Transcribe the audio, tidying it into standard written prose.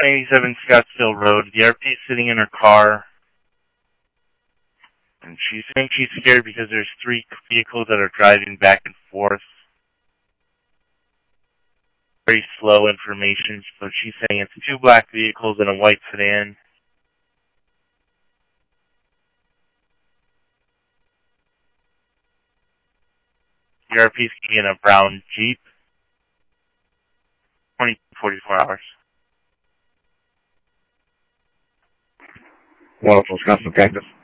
187 Scottsdale Road. The RP is sitting in her car, and she's saying she's scared because there's 3 vehicles that are driving back and forth. Very slow information, so she's saying it's 2 black vehicles and a white sedan. The RP is in a brown Jeep. 44 hours. 104 Scottsdale Cactus.